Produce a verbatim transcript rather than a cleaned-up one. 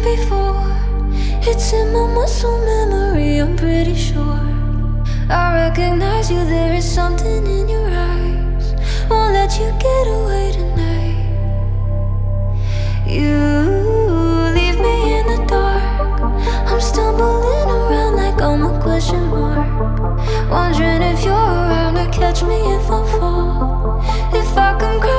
before. It's in my muscle memory, I'm pretty sure. I recognize you, there is something in your eyes. Won't let you get away tonight. You leave me in the dark. I'm stumbling around like I'm a question mark, wondering if you're around to catch me if I fall. If I can cry